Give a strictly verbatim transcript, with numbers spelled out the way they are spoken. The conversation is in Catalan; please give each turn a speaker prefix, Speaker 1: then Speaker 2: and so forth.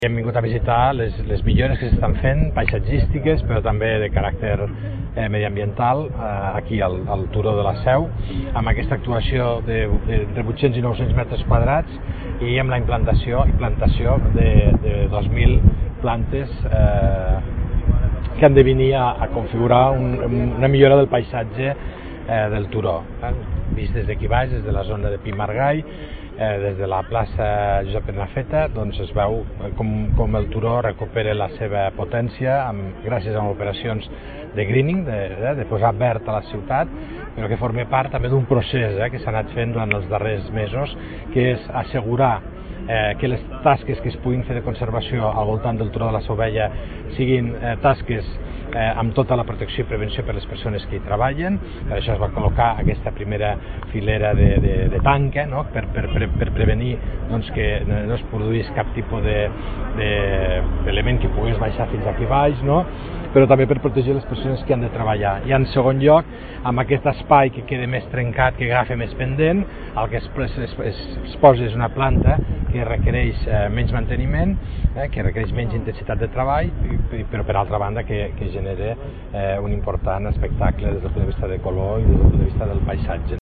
Speaker 1: Hem vingut a visitar les, les millores que s'estan fent, paisatgístiques, però també de caràcter eh, mediambiental, eh, aquí al, al Turó de la Seu, amb aquesta actuació de, de, entre vuit-cents i nou-cents metres quadrats i amb la implantació, implantació de, de dos mil plantes eh, que han de venir a, a configurar un, una millora del paisatge eh, del Turó. Eh? Vist des d'aquí baix, des de la zona de Pi Margall, Eh, des de la plaça Josep Prenafeta, doncs es veu com, com el Turó recupera la seva potència amb, gràcies a operacions de greening, de, de, de posar verd a la ciutat, però que forma part també d'un procés eh, que s'ha anat fent durant els darrers mesos, que és assegurar eh, que les tasques que es puguin fer de conservació al voltant del Turó de la Seu Vella siguin eh, tasques eh, amb tota la protecció i prevenció per a les persones que hi treballen. Per això es va col·locar aquesta primera filera de, de, de tanca, no? per, per, per, per prevenir doncs, que no es produís cap tipus d'element de, de, que pogués baixar fins aquí baix, no? Però també per protegir les persones que han de treballar. I en segon lloc, amb aquest espai que queda més trencat, que agafa més pendent, el que es, es, es, es posa és una planta que requereix eh, menys manteniment, eh, que requereix menys intensitat de treball, però per altra banda que, que genera eh, un important espectacle des del punt de vista de color i des del punt de vista del paisatge.